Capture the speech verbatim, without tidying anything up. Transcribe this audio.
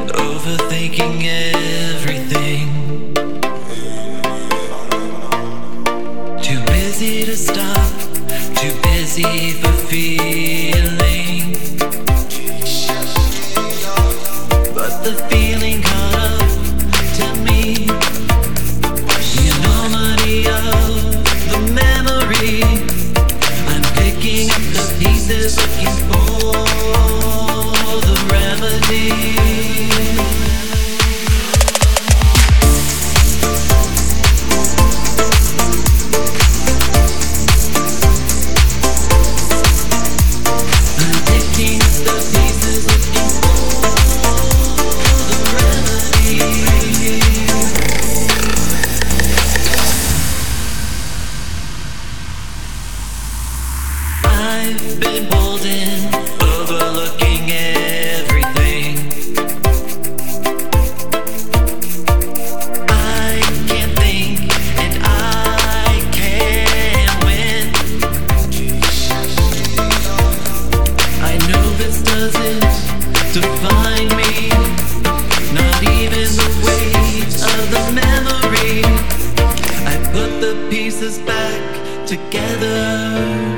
overthinking everything. Too busy to stop, too busy for feeling. But the feeling caught up to me. The enormity of the memory. I'm picking up the pieces, looking for the remedy. I've been pulled in, overlooking everything. I can't think and I can't win. I know this doesn't define me, not even the weight of the memory. I put the pieces back together.